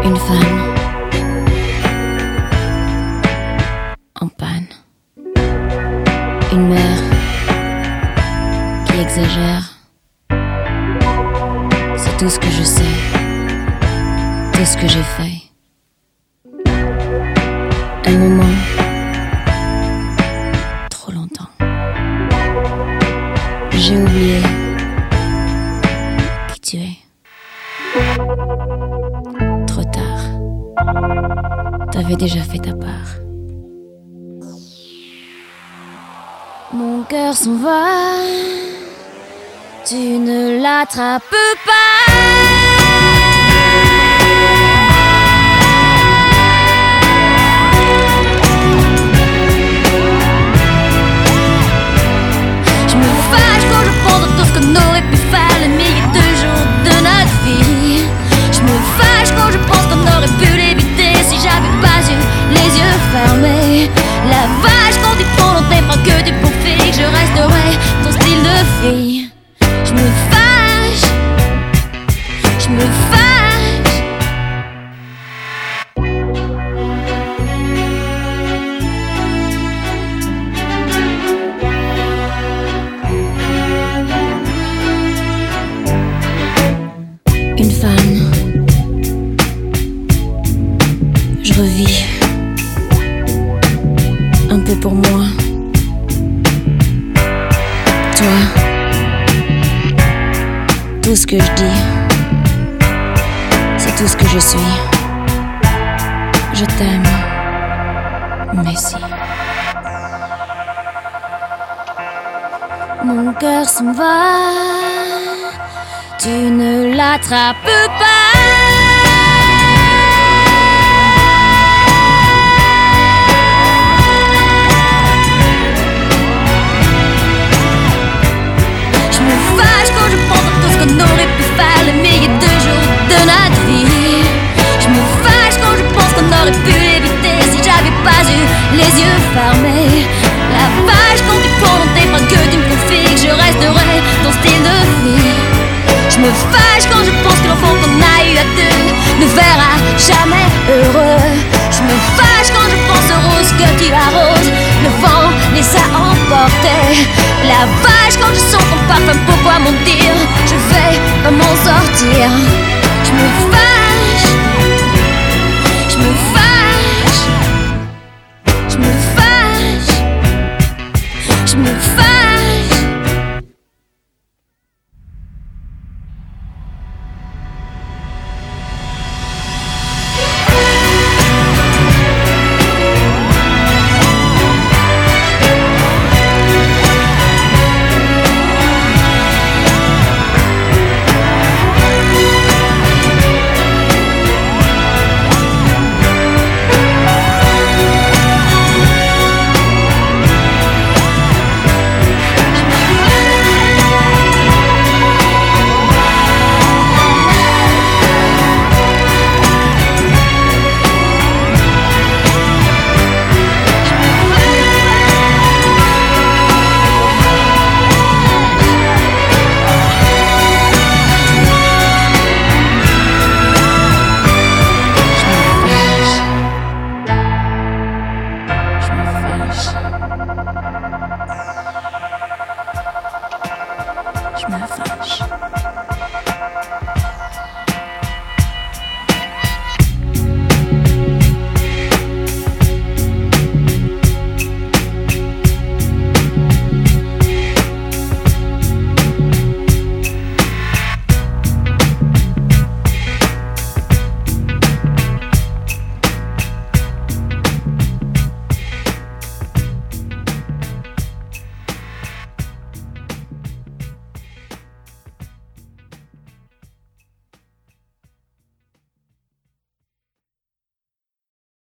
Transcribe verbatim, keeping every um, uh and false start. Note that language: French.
Une femme en panne. Une mère qui exagère. C'est tout ce que je sais, tout ce que j'ai fait. Un moment, trop longtemps. J'ai oublié qui tu es. Trop tard. T'avais déjà fait ta part. Mon cœur s'en va, tu ne l'attrapes pas. Je me fâche quand je pense à tout ce qu'on aurait pu faire les milliers de jours de notre vie. Je me fâche quand je pense qu'on aurait pu l'éviter si j'avais pas eu les yeux fermés. La vache quand tu prends dans tes bras que tu bouffes, que je resterai ton style de fille. Je me fâche, je me fâche. Une femme, je revis un peu pour moi. Toi, tout ce que je dis, c'est tout ce que je suis. Je t'aime, merci. Mon cœur s'en va, tu ne l'attrapes pas. On aurait pu faire le millier de jours de notre vie. Je me fâche quand je pense qu'on aurait pu l'éviter si j'avais pas eu les yeux fermés. La vache quand tu prends dans tes bras que tu me confies, que je resterai ton style de fille. Je me fâche quand je pense que l'enfant qu'on a eu à deux ne verra jamais heureux. Je me fâche quand je pense aux roses que tu arroses, le vent les a emportés. La vache quand je sens ton parfum, pourquoi mentir? Je vais pas m'en sortir. Je me fâche, je me fâche, je me fâche, je me fâche.